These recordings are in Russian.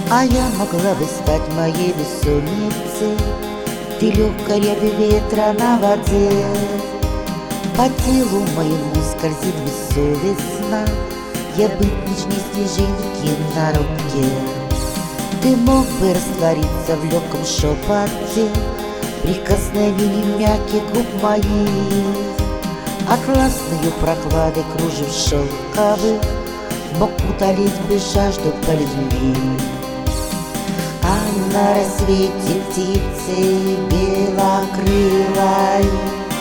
А я могла бы стать моей бессонницей, ты легкой рябью ветра на воде. По телу моему скользит бессовестно, я быть нежней снежинки на руке. Ты мог бы раствориться в легком шепоте, прикосновением мягких губ моих. Атласную прохладой кружев шелковых мог утолить бы жажду по любви. А на рассвете птицы белокрылой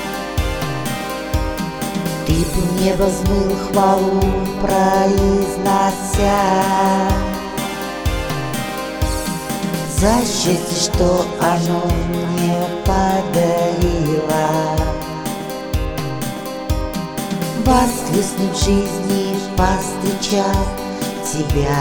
ты б в небо взмыл хвалу, произнося за счастье, что оно мне подарило. Воскреснуть в жизни, повстречав тебя.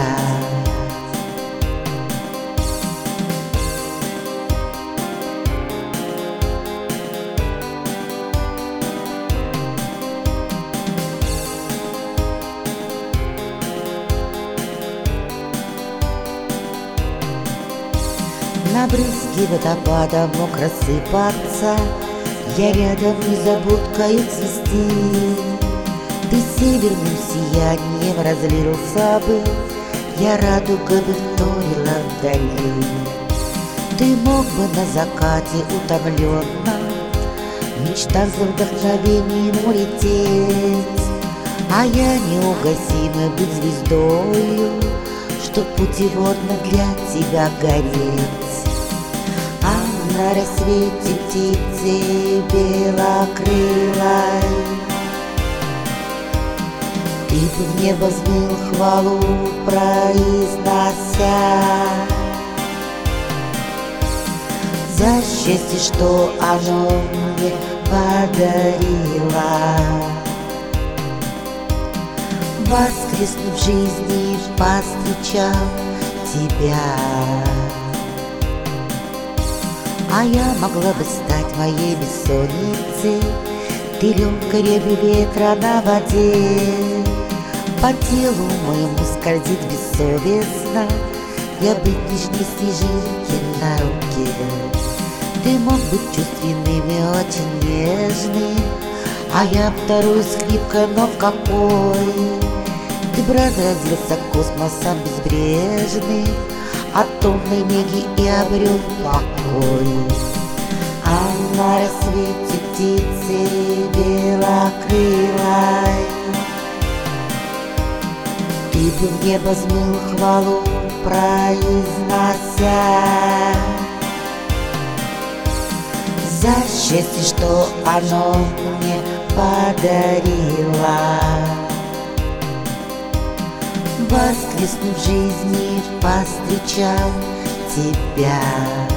На брызги водопада мог рассыпаться, я рядом незабудкою цвести. Ты северным сиянием разлился бы, я радуга бы вторила вдали. Ты мог бы на закате утомленно в мечтах за вдохновением улететь, а я неугасимой быть звездою, чтоб путеводно для тебя гореть. А на рассвете птицы белокрылой ты бы в небо взмыл хвалу, произнося за счастье, что оно мне подарило. Воскреснув в жизни, повстречав тебя. А я могла бы стать моей бессонницей, ты легкой рябью ветра на воде. По телу моему скользит бессовестно, я быть нежней снежинки на руке. Ты мог быть чувственным и очень нежным, а я второй скрипка, но в какой? Ты б разразился космосом безбрежным, от томной неги и обрел покой. А на рассвете птицы белокрылой ты бы в небо взмыл хвалу, произнося за счастье, что оно мне подарило. Воскреснув в жизни, повстречав тебя.